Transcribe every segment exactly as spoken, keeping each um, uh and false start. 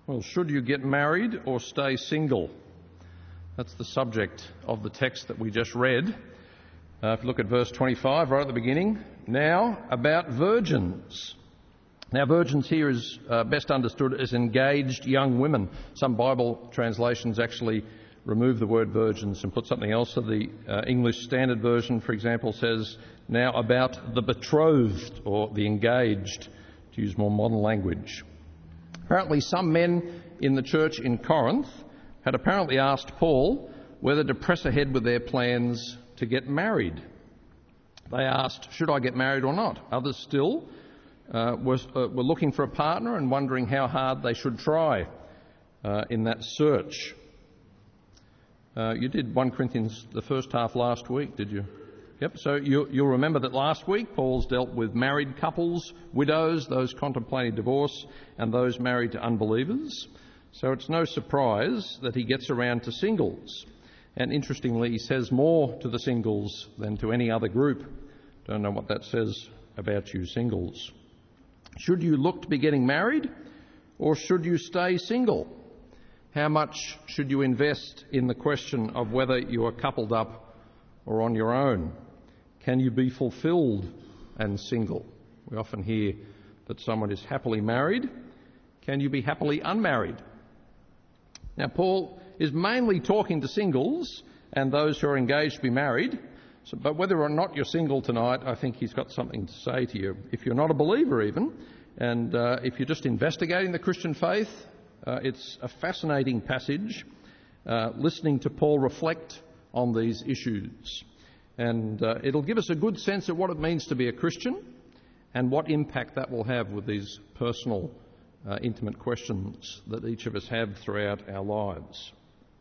Well, should you get married or stay single? That's the subject of the text that we just read. Uh, if you look at verse twenty-five, right at the beginning, now about virgins. Now, virgins here is uh, best understood as engaged young women. Some Bible translations actually remove the word virgins and put something else. So the uh, English Standard Version, for example, says now about the betrothed or the engaged, to use more modern language. Apparently some men in the church in Corinth had apparently asked Paul whether to press ahead with their plans to get married. They asked, should I get married or not? Others still uh, was, uh, were looking for a partner and wondering how hard they should try uh, in that search. Uh, you did First Corinthians, the first half last week, did you? Yep, so you, you'll remember that last week Paul's dealt with married couples, widows, those contemplating divorce, and those married to unbelievers. So it's no surprise that he gets around to singles. And interestingly, he says more to the singles than to any other group. Don't know what that says about you singles. Should you look to be getting married, or should you stay single? How much should you invest in the question of whether you are coupled up or on your own? Can you be fulfilled and single? We often hear that someone is happily married. Can you be happily unmarried? Now, Paul is mainly talking to singles and those who are engaged to be married, so, but whether or not you're single tonight, I think he's got something to say to you. If you're not a believer even, and uh, if you're just investigating the Christian faith, uh, it's a fascinating passage, uh, listening to Paul reflect on these issues. And uh, it'll give us a good sense of what it means to be a Christian and what impact that will have with these personal, uh, intimate questions that each of us have throughout our lives.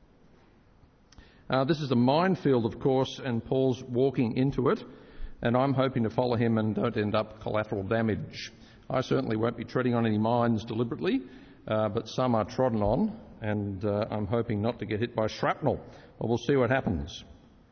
Uh, this is a minefield, of course, and Paul's walking into it, and I'm hoping to follow him and don't end up collateral damage. I certainly won't be treading on any mines deliberately, uh, but some are trodden on, and uh, I'm hoping not to get hit by shrapnel. But we'll see what happens.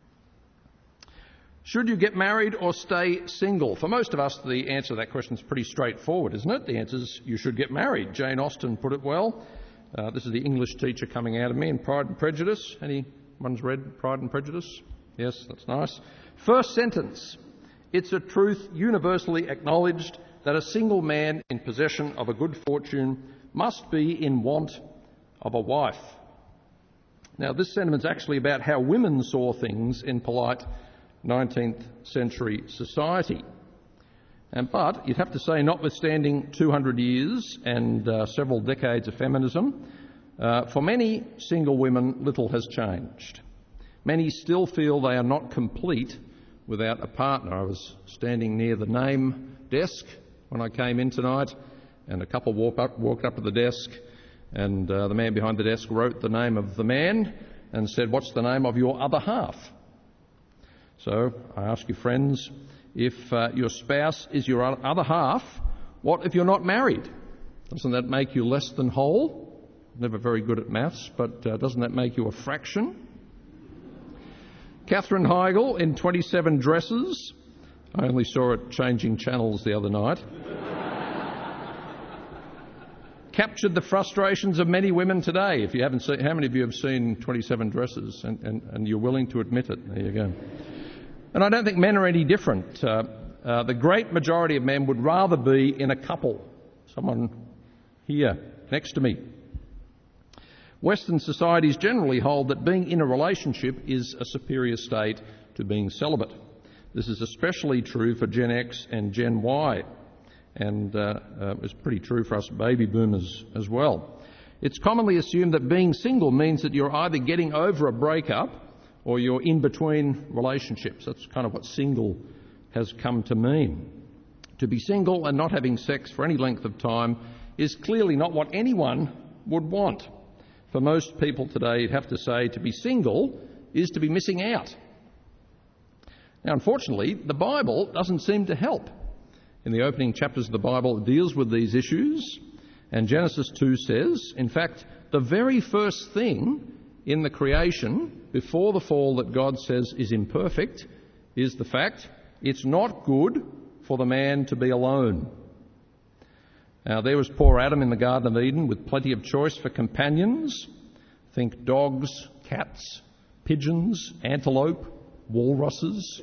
Should you get married or stay single? For most of us, the answer to that question is pretty straightforward, isn't it? The answer is you should get married. Jane Austen put it well. Uh, this is the English teacher coming out of me in Pride and Prejudice. Anyone's read Pride and Prejudice? Yes, that's nice. First sentence. It's a truth universally acknowledged that a single man in possession of a good fortune must be in want of a wife. Now, this sentiment's actually about how women saw things in polite nineteenth century society. And, but you'd have to say, notwithstanding two hundred years and uh, several decades of feminism, uh, for many single women, little has changed. Many still feel they are not complete without a partner. I was standing near the name desk when I came in tonight, and a couple walked up, walked up to the desk, and uh, the man behind the desk wrote the name of the man and said, "What's the name of your other half?" So I ask you, friends, if uh, your spouse is your other half, what if you're not married? Doesn't that make you less than whole? Never very good at maths, but uh, doesn't that make you a fraction? Katherine Heigl in twenty-seven Dresses, I only saw it changing channels the other night, captured the frustrations of many women today. If you haven't seen, how many of you have seen twenty-seven Dresses and, and, and you're willing to admit it? There you go. And I don't think men are any different. Uh, uh, the great majority of men would rather be in a couple. Someone here next to me. Western societies generally hold that being in a relationship is a superior state to being celibate. This is especially true for Gen X and Gen Y, and uh, uh, it's pretty true for us baby boomers as well. It's commonly assumed that being single means that you're either getting over a breakup or you're in between relationships. That's kind of what single has come to mean. To be single and not having sex for any length of time is clearly not what anyone would want. For most people today, you'd have to say to be single is to be missing out. Now, unfortunately, the Bible doesn't seem to help. In the opening chapters of the Bible, it deals with these issues, and Genesis two says, in fact, the very first thing in the creation before the fall that God says is imperfect is the fact it's not good for the man to be alone. Now, there was poor Adam in the Garden of Eden with plenty of choice for companions. Think dogs, cats, pigeons, antelope, walruses.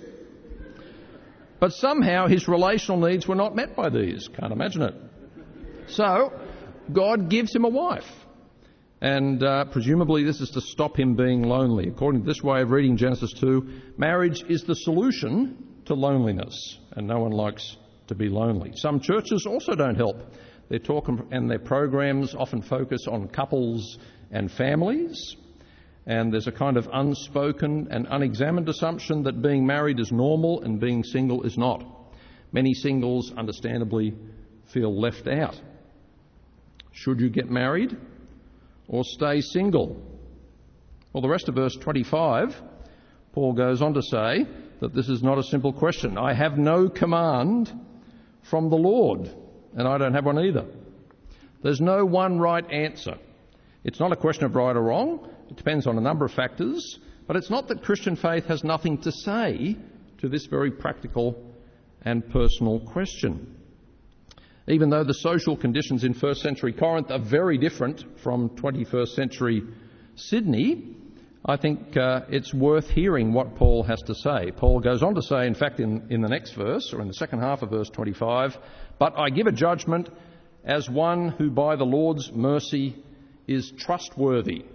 But somehow his relational needs were not met by these. Can't imagine it. So God gives him a wife. And uh, presumably this is to stop him being lonely. According to this way of reading Genesis two, marriage is the solution to loneliness, and no one likes to be lonely. Some churches also don't help. Their talk and their programs often focus on couples and families, and there's a kind of unspoken and unexamined assumption that being married is normal and being single is not. Many singles, understandably, feel left out. Should you get married or stay single? Well, the rest of verse twenty-five, Paul goes on to say that this is not a simple question. I have no command from the Lord, and I don't have one either. There's no one right answer. It's not a question of right or wrong. It depends on a number of factors, but it's not that Christian faith has nothing to say to this very practical and personal question. Even though the social conditions in first century Corinth are very different from twenty-first century Sydney, I think uh, it's worth hearing what Paul has to say. Paul goes on to say, in fact, in, in the next verse, or in the second half of verse twenty-five, but I give a judgment as one who by the Lord's mercy is trustworthy.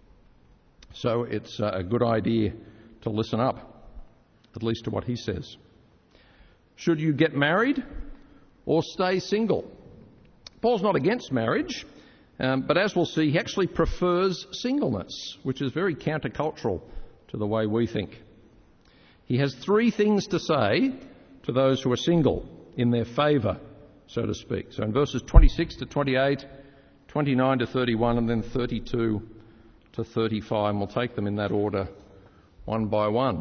So it's uh, a good idea to listen up, at least to what he says. Should you get married or stay single? Paul's not against marriage, um, but as we'll see, he actually prefers singleness, which is very countercultural to the way we think. He has three things to say to those who are single in their favour, so to speak. So in verses twenty-six to twenty-eight, twenty-nine to thirty-one, and then thirty-two to thirty-five, and we'll take them in that order one by one.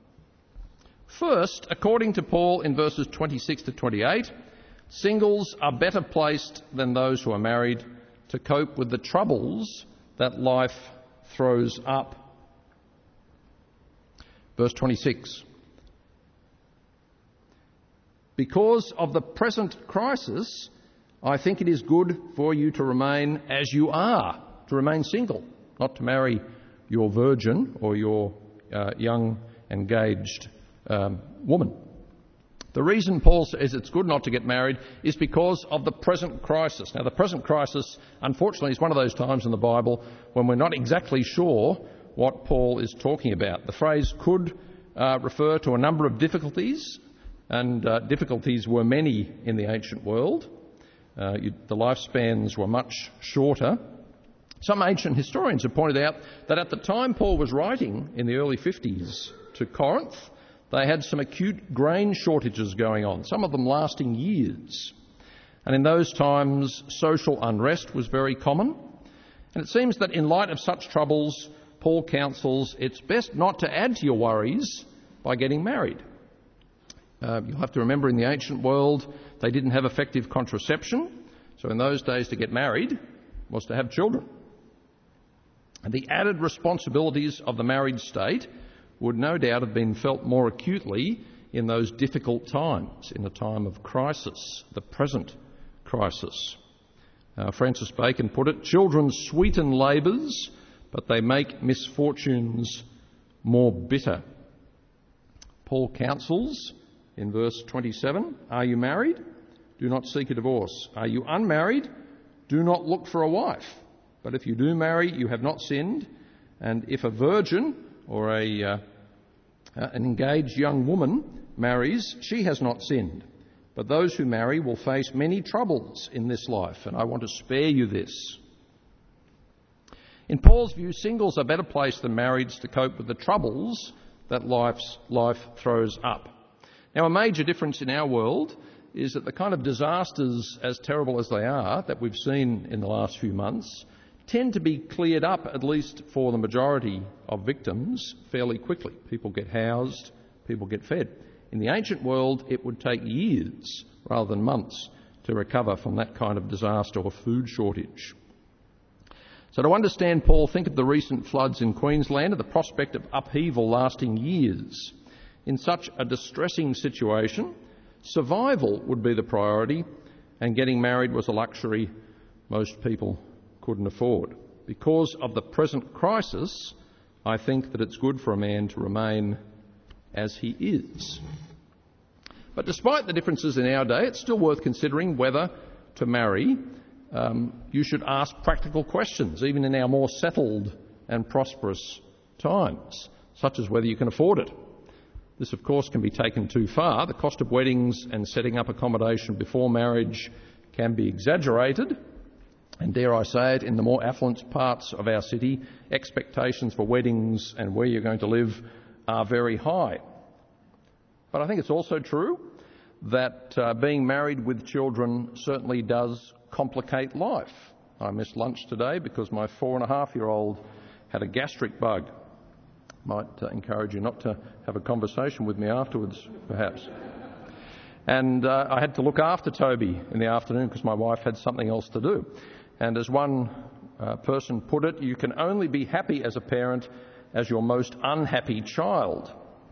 First, according to Paul in verses twenty-six to twenty-eight, singles are better placed than those who are married to cope with the troubles that life throws up. Verse twenty-six. Because of the present crisis, I think it is good for you to remain as you are, to remain single, not to marry your virgin or your uh, young engaged um, woman. The reason Paul says it's good not to get married is because of the present crisis. Now, the present crisis, unfortunately, is one of those times in the Bible when we're not exactly sure what Paul is talking about. The phrase could uh, refer to a number of difficulties, and uh, difficulties were many in the ancient world. Uh, you, the lifespans were much shorter. Some ancient historians have pointed out that at the time Paul was writing in the early fifties to Corinth, they had some acute grain shortages going on, some of them lasting years. And in those times, social unrest was very common. And it seems that in light of such troubles, Paul counsels it's best not to add to your worries by getting married. Uh, you'll have to remember in the ancient world, they didn't have effective contraception. So in those days, to get married was to have children. And the added responsibilities of the married state would no doubt have been felt more acutely in those difficult times, in a time of crisis, the present crisis. Uh, Francis Bacon put it, children sweeten labours, but they make misfortunes more bitter. Paul counsels in verse twenty-seven, are you married? Do not seek a divorce. Are you unmarried? Do not look for a wife. But if you do marry, you have not sinned. And if a virgin or a uh, an engaged young woman marries, she has not sinned. But those who marry will face many troubles in this life, and I want to spare you this. In Paul's view, singles are better placed than marrieds to cope with the troubles that life's life throws up. Now, a major difference in our world is that the kind of disasters, as terrible as they are, that we've seen in the last few months, tend to be cleared up, at least for the majority of victims, fairly quickly. People get housed, people get fed. In the ancient world, it would take years rather than months to recover from that kind of disaster or food shortage. So to understand Paul, think of the recent floods in Queensland and the prospect of upheaval lasting years. In such a distressing situation, survival would be the priority, and getting married was a luxury most people couldn't afford. Because of the present crisis, I think that it's good for a man to remain as he is. But despite the differences in our day, it's still worth considering whether to marry. Um, you should ask practical questions, even in our more settled and prosperous times, such as whether you can afford it. This, of course, can be taken too far. The cost of weddings and setting up accommodation before marriage can be exaggerated. And dare I say it, in the more affluent parts of our city, expectations for weddings and where you're going to live are very high. But I think it's also true that uh, being married with children certainly does complicate life. I missed lunch today because my four and a half year old had a gastric bug. Might uh, encourage you not to have a conversation with me afterwards, perhaps. And uh, I had to look after Toby in the afternoon because my wife had something else to do. And as one uh, person put it, you can only be happy as a parent as your most unhappy child.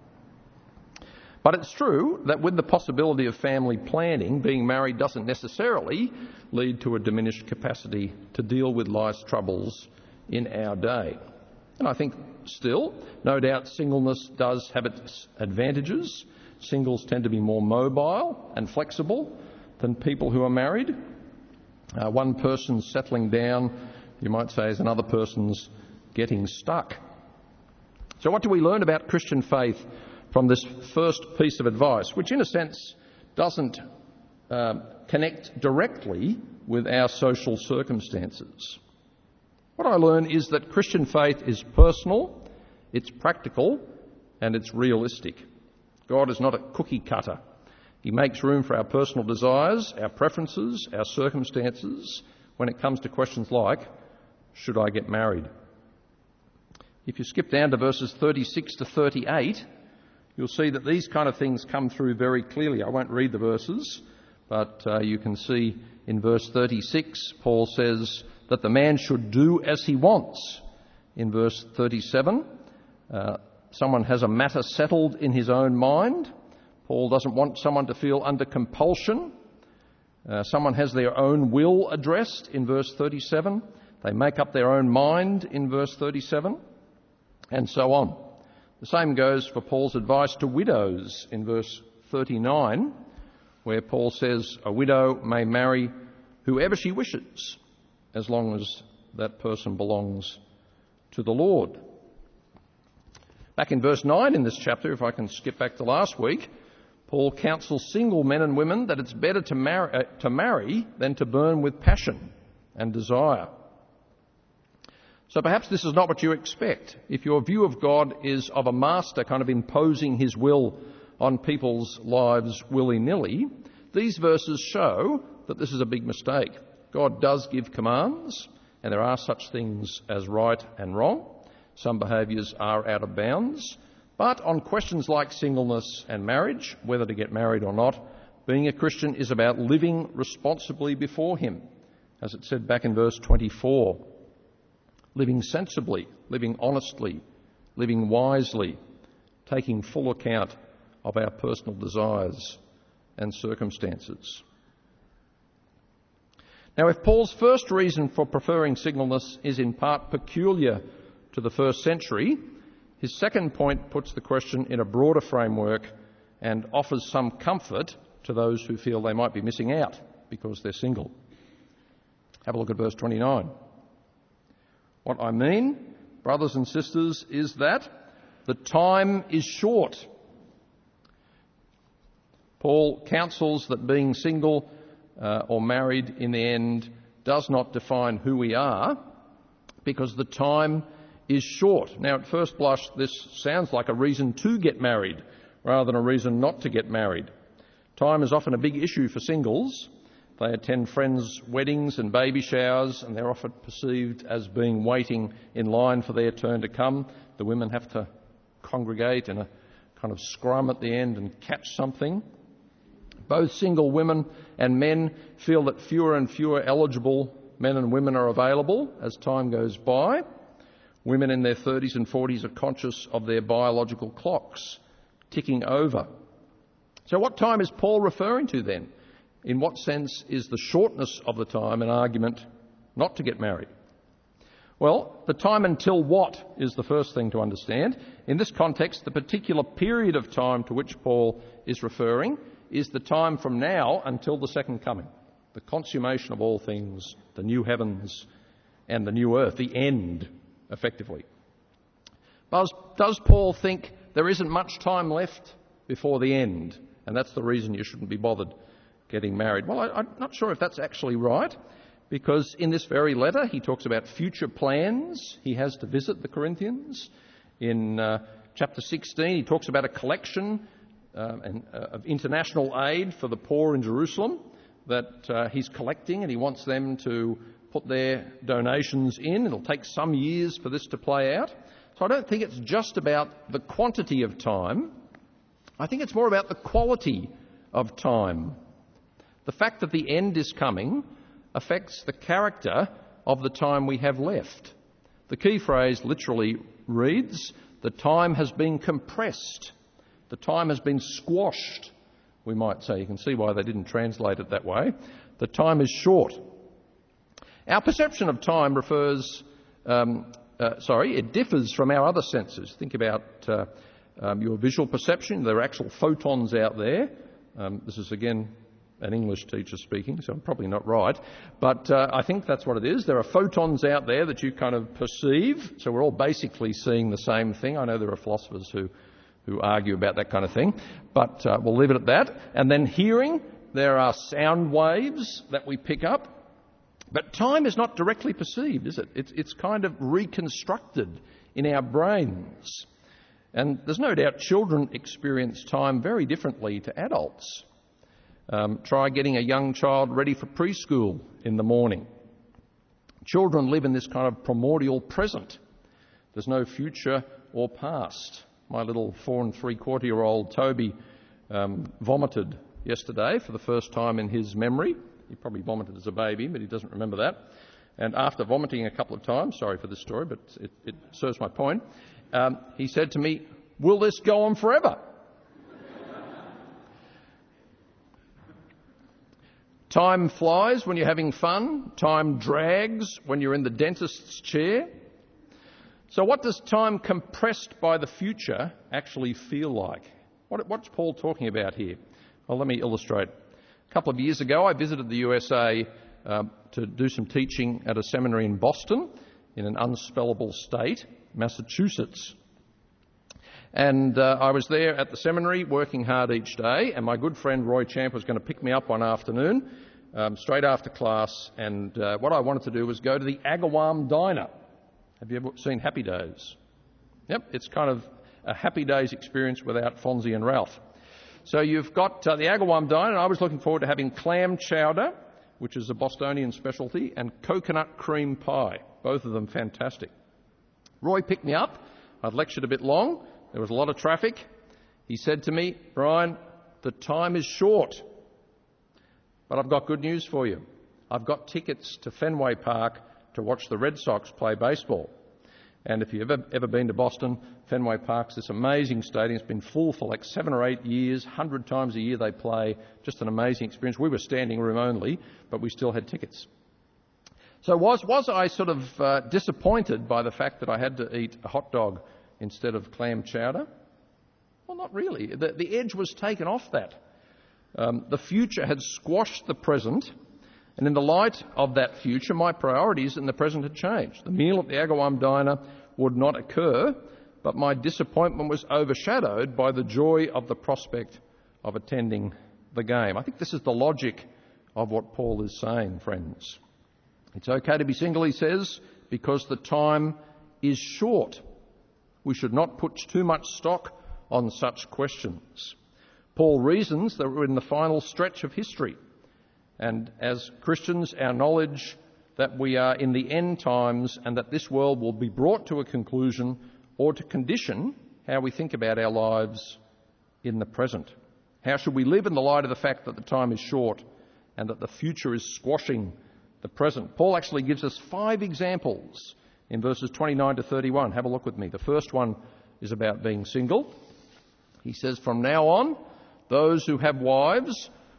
But it's true that with the possibility of family planning, being married doesn't necessarily lead to a diminished capacity to deal with life's troubles in our day. And I think still, no doubt, singleness does have its advantages. Singles tend to be more mobile and flexible than people who are married. Uh, one person's settling down, you might say, is another person's getting stuck. So what do we learn about Christian faith from this first piece of advice, which in a sense doesn't uh, connect directly with our social circumstances? What I learn is that Christian faith is personal, it's practical, and it's realistic. God is not a cookie cutter. He makes room for our personal desires, our preferences, our circumstances when it comes to questions like, should I get married? If you skip down to verses thirty-six to thirty-eight, you'll see that these kind of things come through very clearly. I won't read the verses, but uh, you can see in verse thirty-six, Paul says that the man should do as he wants. In verse thirty-seven, uh, someone has a matter settled in his own mind. Paul doesn't want someone to feel under compulsion. Uh, someone has their own will addressed in verse thirty-seven. They make up their own mind in verse thirty-seven, and so on. The same goes for Paul's advice to widows in verse thirty-nine, where Paul says a widow may marry whoever she wishes, as long as that person belongs to the Lord. Back in verse nine in this chapter, if I can skip back to last week, Paul counsels single men and women that it's better to marry, uh, to marry than to burn with passion and desire. So perhaps this is not what you expect. If your view of God is of a master kind of imposing his will on people's lives willy-nilly, these verses show that this is a big mistake. God does give commands, and there are such things as right and wrong. Some behaviours are out of bounds. But on questions like singleness and marriage, whether to get married or not, being a Christian is about living responsibly before him, as it said back in verse twenty-four. Living sensibly, living honestly, living wisely, taking full account of our personal desires and circumstances. Now, if Paul's first reason for preferring singleness is in part peculiar to the first century, his second point puts the question in a broader framework and offers some comfort to those who feel they might be missing out because they're single. Have a look at verse twenty-nine. What I mean, brothers and sisters, is that the time is short. Paul counsels that being single uh, or married in the end does not define who we are, because the time is short. Now, at first blush, this sounds like a reason to get married rather than a reason not to get married. Time is often a big issue for singles. They attend friends' weddings and baby showers, and they're often perceived as being waiting in line for their turn to come. The women have to congregate in a kind of scrum at the end and catch something. Both single women and men feel that fewer and fewer eligible men and women are available as time goes by. Women in their thirties and forties are conscious of their biological clocks ticking over. So what time is Paul referring to then? in what sense is the shortness of the time an argument not to get married? Well, the time until what is the first thing to understand. In this context, the particular period of time to which Paul is referring is the time from now until the second coming, the consummation of all things, the new heavens and the new earth, the end, effectively. But does Paul think there isn't much time left before the end, and that's the reason you shouldn't be bothered getting married? Well, I, I'm not sure if that's actually right, because in this very letter he talks about future plans he has to visit the Corinthians. In uh, chapter sixteen he talks about a collection uh, and, uh, of international aid for the poor in Jerusalem that uh, he's collecting, and he wants them to put their donations in. It'll take some years for this to play out. So I don't think it's just about the quantity of time. I think it's more about the quality of time. The fact that the end is coming affects the character of the time we have left. The key phrase literally reads, the time has been compressed. The time has been squashed, we might say. You can see why they didn't translate it that way. The time is short. Our perception of time refers, um, uh, sorry, it differs from our other senses. Think about uh, um, your visual perception. There are actual photons out there. Um, this is, again, an English teacher speaking, so I'm probably not right. But uh, I think that's what it is. There are photons out there that you kind of perceive. So we're all basically seeing the same thing. I know there are philosophers who, who argue about that kind of thing. But uh, we'll leave it at that. And then hearing, there are sound waves that we pick up. But time is not directly perceived, is it? It's, it's kind of reconstructed in our brains. And there's no doubt children experience time very differently to adults. Um, try getting a young child ready for preschool in the morning. Children live in this kind of primordial present. There's no future or past. My little four and three-quarter-year-old Toby um, vomited yesterday for the first time in his memory. He probably vomited as a baby, but he doesn't remember that. And after vomiting a couple of times, sorry for this story, but it, it serves my point, um, he said to me, "Will this go on forever?" Time flies when you're having fun. Time drags when you're in the dentist's chair. So what does time compressed by the future actually feel like? What, what's Paul talking about here? Well, let me illustrate. A couple of years ago, I visited the U S A uh, to do some teaching at a seminary in Boston, in an unspellable state, Massachusetts. And uh, I was there at the seminary working hard each day, and my good friend Roy Champ was going to pick me up one afternoon um, straight after class, and uh, what I wanted to do was go to the Agawam Diner. Have you ever seen Happy Days? Yep, it's kind of a Happy Days experience without Fonzie and Ralph. So you've got uh, the Agawam Diner, and I was looking forward to having clam chowder, which is a Bostonian specialty, and coconut cream pie, both of them fantastic. Roy picked me up. I'd lectured a bit long. There was a lot of traffic. He said to me, "Brian, the time is short, but I've got good news for you. I've got tickets to Fenway Park to watch the Red Sox play baseball." And if you've ever, ever been to Boston, Fenway Park's this amazing stadium. It's been full for like seven or eight years, one hundred times a year they play. Just an amazing experience. We were standing room only, but we still had tickets. So was, was I sort of uh, disappointed by the fact that I had to eat a hot dog instead of clam chowder? Well, not really. The, the edge was taken off that. Um, the future had squashed the present, and in the light of that future, my priorities in the present had changed. The meal at the Agawam Diner would not occur, but my disappointment was overshadowed by the joy of the prospect of attending the game. I think this is the logic of what Paul is saying, friends. It's okay to be single, he says, because the time is short. We should not put too much stock on such questions. Paul reasons that we're in the final stretch of history, and as Christians, our knowledge that we are in the end times and that this world will be brought to a conclusion or to condition how we think about our lives in the present. How should we live in the light of the fact that the time is short and that the future is squashing the present? Paul actually gives us five examples in verses twenty-nine to thirty-one. Have a look with me. The first one is about being single. He says, "From now on, those who have wives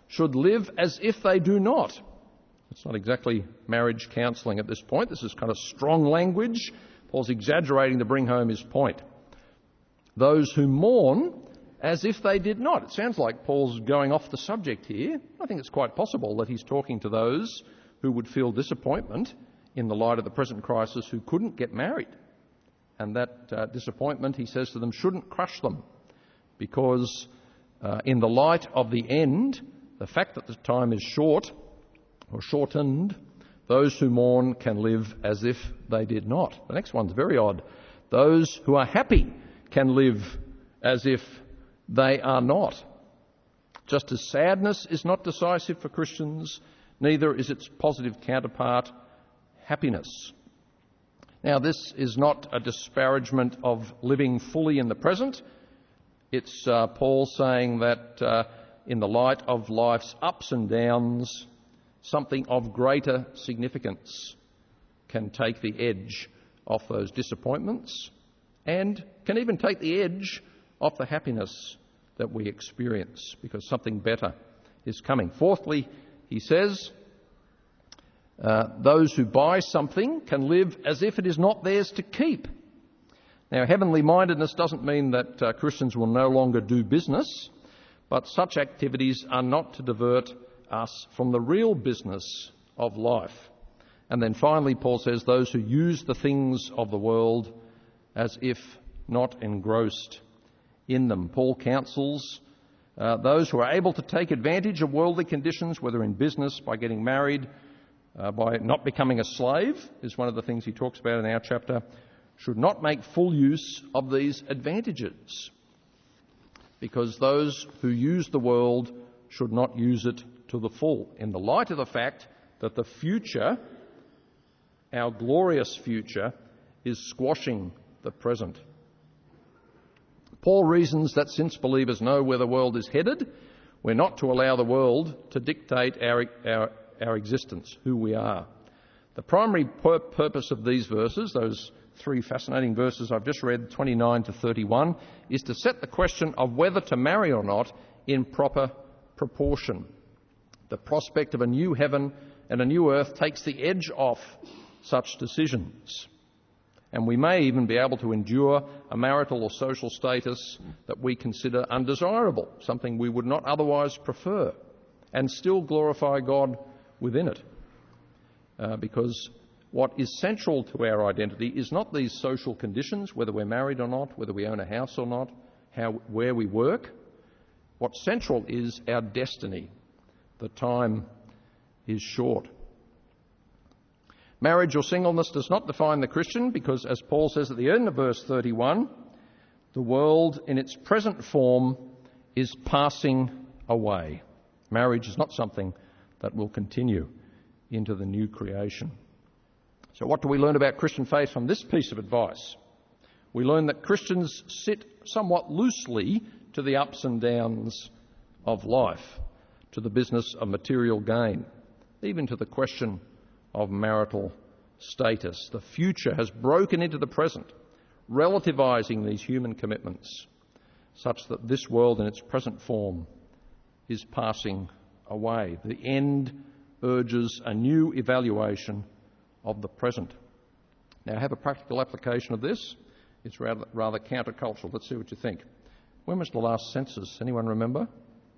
should live as if they do not. It's not exactly marriage counselling at this point. This is kind of strong language. Paul's exaggerating to bring home his point. Those who mourn as if they did not. It sounds like Paul's going off the subject here. I think it's quite possible that he's talking to those who would feel disappointment in the light of the present crisis who couldn't get married. And that uh, disappointment, he says to them, shouldn't crush them, because uh, in the light of the end, the fact that the time is short or shortened, those who mourn can live as if they did not. The next one's very odd. Those who are happy can live as if they are not. Just as sadness is not decisive for Christians, neither is its positive counterpart, happiness. Now, this is not a disparagement of living fully in the present. It's uh, Paul saying that uh, in the light of life's ups and downs, something of greater significance can take the edge off those disappointments and can even take the edge off the happiness that we experience, because something better is coming. Fourthly, he says, uh, those who buy something can live as if it is not theirs to keep. Now, heavenly mindedness doesn't mean that uh, Christians will no longer do business, but such activities are not to divert us from the real business of life. And then finally, Paul says, those who use the things of the world as if not engrossed in them. Paul counsels uh, those who are able to take advantage of worldly conditions, whether in business, by getting married, uh, by not becoming a slave, is one of the things he talks about in our chapter, should not make full use of these advantages, because those who use the world should not use it to the full, in the light of the fact that the future, our glorious future, is squashing the present. Paul reasons that since believers know where the world is headed, we're not to allow the world to dictate our, our, our existence, who we are. The primary pur- purpose of these verses, those three fascinating verses I've just read, twenty-nine to thirty-one, is to set the question of whether to marry or not in proper proportion. The prospect of a new heaven and a new earth takes the edge off such decisions. And we may even be able to endure a marital or social status that we consider undesirable, something we would not otherwise prefer, and still glorify God within it. Uh, because what is central to our identity is not these social conditions, whether we're married or not, whether we own a house or not, how, where we work. What's central is our destiny. The time is short. Marriage or singleness does not define the Christian, because, as Paul says at the end of verse thirty-one, the world in its present form is passing away. Marriage is not something that will continue into the new creation. So what do we learn about Christian faith from this piece of advice? We learn that Christians sit somewhat loosely to the ups and downs of life, to the business of material gain, even to the question of marital status. The future has broken into the present, relativising these human commitments, such that this world in its present form is passing away. The end urges a new evaluation of the present. Now, I have a practical application of this. It's rather, rather countercultural. Let's see what you think. When was the last census? Anyone remember?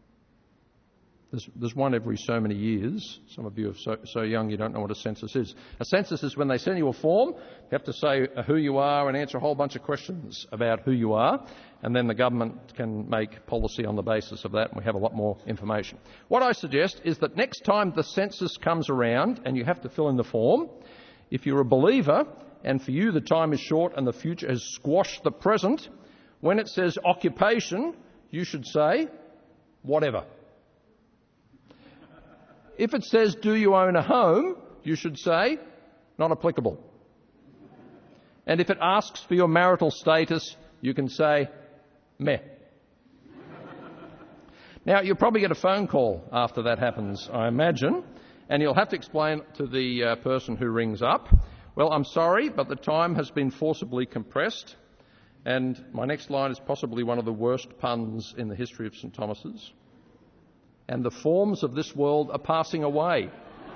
There's, there's one every so many years. Some of you are so, so young you don't know what a census is. A census is when they send you a form. You have to say who you are and answer a whole bunch of questions about who you are, and then the government can make policy on the basis of that, and we have a lot more information. What I suggest is that next time the census comes around and you have to fill in the form, if you're a believer and for you the time is short and the future has squashed the present, when it says occupation, you should say whatever. If it says, do you own a home, you should say, not applicable. And if it asks for your marital status, you can say, meh. Now, you'll probably get a phone call after that happens, I imagine, and you'll have to explain to the uh, person who rings up, well, I'm sorry, but the time has been forcibly compressed, and my next line is possibly one of the worst puns in the history of St Thomas's. and the forms of this world are passing away.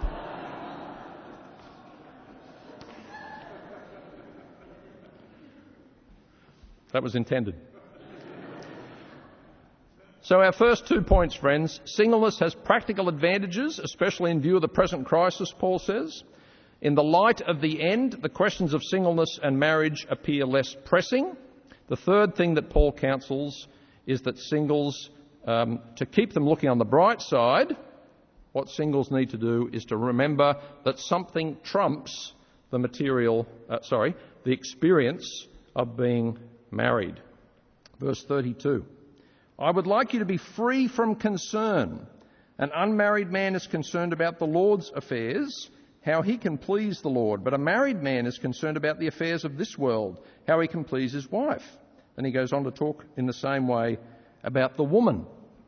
That was intended. So our first two points, friends. Singleness has practical advantages, especially in view of the present crisis, Paul says. In the light of the end, the questions of singleness and marriage appear less pressing. The third thing that Paul counsels is that singles, um, to keep them looking on the bright side, what singles need to do is to remember that something trumps the material, uh, sorry, the experience of being married. Verse thirty-two. I would like you to be free from concern. An unmarried man is concerned about the Lord's affairs, how he can please the Lord. But a married man is concerned about the affairs of this world, how he can please his wife. And he goes on to talk in the same way about the woman.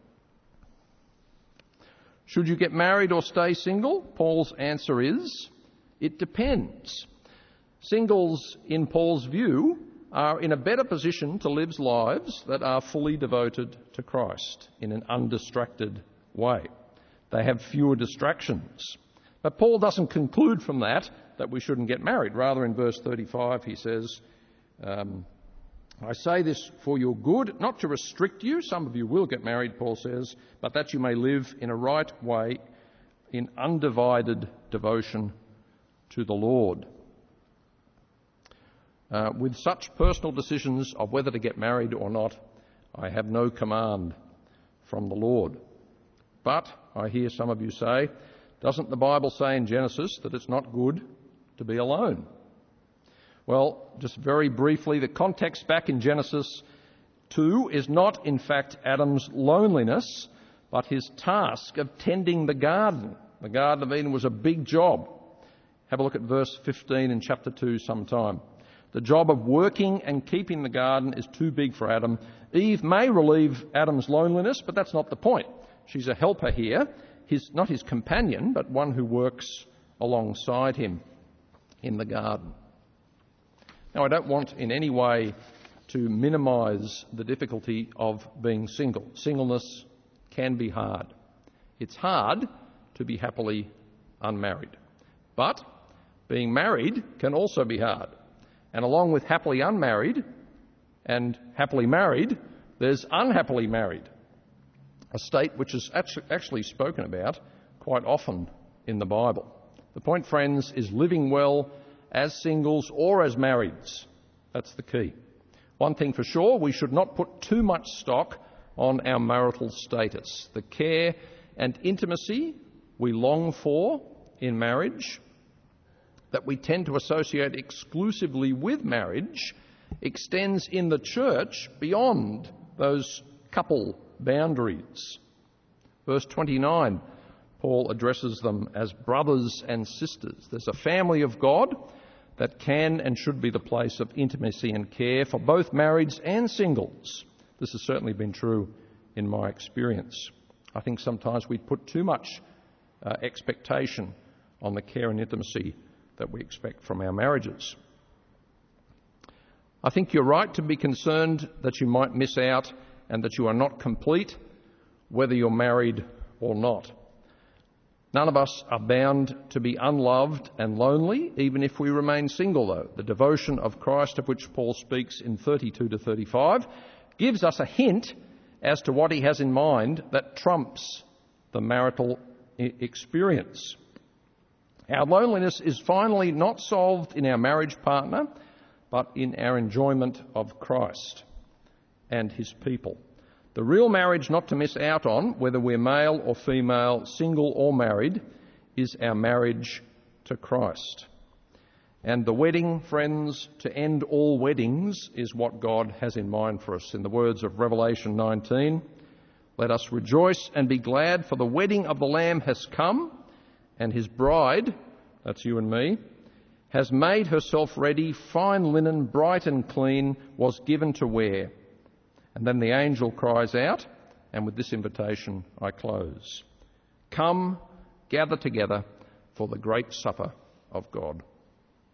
Should you get married or stay single? Paul's answer is, it depends. Singles, in Paul's view, are in a better position to live lives that are fully devoted to Christ in an undistracted way. They have fewer distractions. But Paul doesn't conclude from that that we shouldn't get married. Rather, in verse thirty-five, he says, um, I say this for your good, not to restrict you. Some of you will get married, Paul says, but that you may live in a right way in undivided devotion to the Lord. Uh, with such personal decisions of whether to get married or not, I have no command from the Lord. But, I hear some of you say, doesn't the Bible say in Genesis that it's not good to be alone? Well, just very briefly, the context back in Genesis two is not, in fact, Adam's loneliness, but his task of tending the garden. The Garden of Eden was a big job. Have a look at verse fifteen in chapter two sometime. The job of working and keeping the garden is too big for Adam. Eve may relieve Adam's loneliness, but that's not the point. She's a helper here, his, not his companion, but one who works alongside him in the garden. Now, I don't want in any way to minimise the difficulty of being single. Singleness can be hard. It's hard to be happily unmarried. But being married can also be hard. And along with happily unmarried and happily married, there's unhappily married, a state which is actually spoken about quite often in the Bible. The point, friends, is living well as singles or as marrieds. That's the key. One thing for sure, we should not put too much stock on our marital status. The care and intimacy we long for in marriage, that we tend to associate exclusively with marriage, extends in the church beyond those couple boundaries. Verse twenty-nine, Paul addresses them as brothers and sisters. There's a family of God that can and should be the place of intimacy and care for both marrieds and singles. This has certainly been true in my experience. I think sometimes we put too much uh, expectation on the care and intimacy that we expect from our marriages. I think you're right to be concerned that you might miss out and that you are not complete, whether you're married or not. None of us are bound to be unloved and lonely, even if we remain single, though. The devotion of Christ, of which Paul speaks in thirty-two to thirty-five, gives us a hint as to what he has in mind that trumps the marital experience. Our loneliness is finally not solved in our marriage partner, but in our enjoyment of Christ and his people. The real marriage not to miss out on, whether we're male or female, single or married, is our marriage to Christ. And the wedding, friends, to end all weddings is what God has in mind for us. In the words of Revelation nineteen, let us rejoice and be glad, for the wedding of the Lamb has come, and his bride, that's you and me, has made herself ready. Fine linen, bright and clean, was given to wear. And then the angel cries out, and with this invitation I close. Come, gather together for the great supper of God.